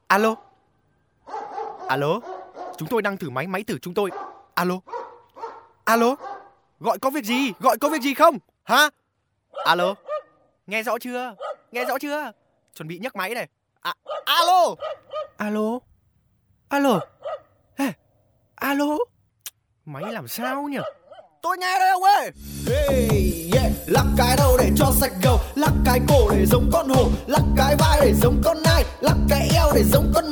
Alo. Alo. Chúng tôi đang thử máy thử chúng tôi. Alo. Alo. Gọi có việc gì? Gọi có việc gì không? Hả? Alo. Nghe rõ chưa? Nghe rõ chưa? Chuẩn bị nhấc máy này. Alo. Alo. Alo. Ê, alo. Máy làm sao nhỉ? Tôi nghe đây ông ơi. Hey, yeah. Lắc cái đầu để cho sạch gầu, lắc cái cổ để giống con hổ, lắc cái vai để giống con nai, lắc cái eo để giống con